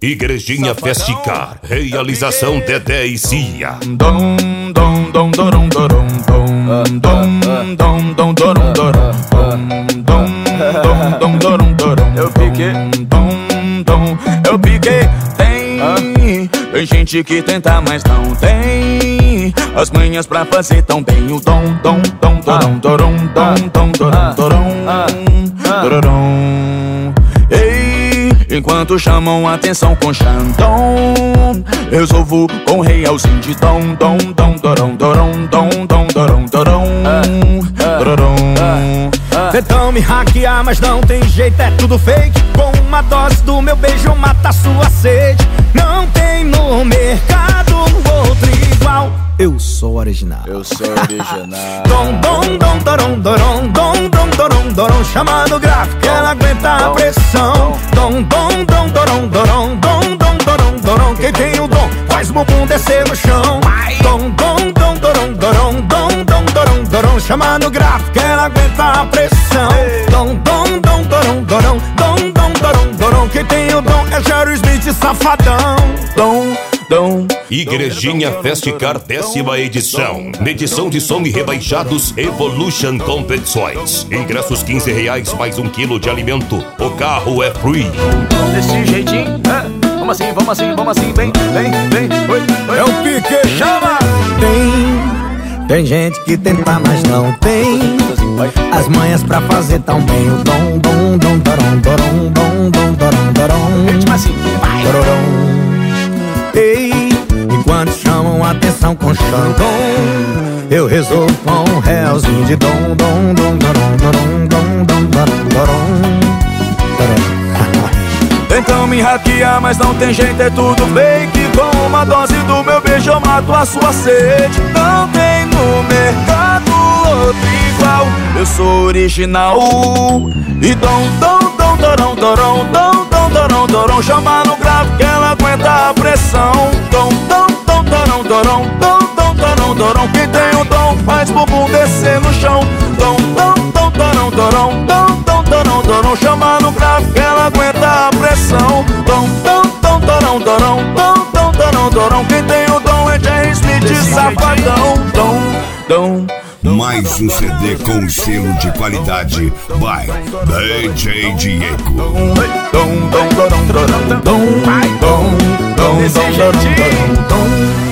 Igrejinha Festicar, realização Dedé e Cia. Eu piquei, tem gente que tenta, mas não tem as manhas pra fazer tão bem o dom. Ei, enquanto chamam a atenção com Xandão, resolvo com realzinho de dom. Tentam me hackear, mas não tem jeito, é tudo fake. Com uma dose do meu beijo mata a sua sede. Não tem no mercado outro igual. Eu sou original. Chama no gráfico que ela aguenta a pressão. Quem tem o dom faz o bumbum descer no chão. Chama no gráfico que ela aguenta a pressão. Quem tem o dom é Jerry Smith, safadão. Igrejinha Festicar, 10ª edição. Medição de som e rebaixados Evolution Competições. Ingressos R$15, mais 1 quilo de alimento. O carro é free. Desse jeitinho, vamos assim, vem. É o pique, chama! Tem gente que tenta, mas não tem as manhas pra fazer tão bem o dom. Ei, enquanto chamam a atenção com Xandão, eu resolvo com um realzinho de dom. Tentam me hackear, mas não tem jeito, é tudo fake. Com uma dose do meu beijo eu mato a sua sede. Não tem no mercado outro igual. Eu sou original e chama no gráfico que ela aguenta a pressão. Quem tem o dom faz bumbum descer no chão. Chama no gráfico que ela aguenta a pressão. Quem tem o dom é Jerry Smith, safadão. Mais um CD com selo de qualidade by DJ Diego. Desse jeitinho.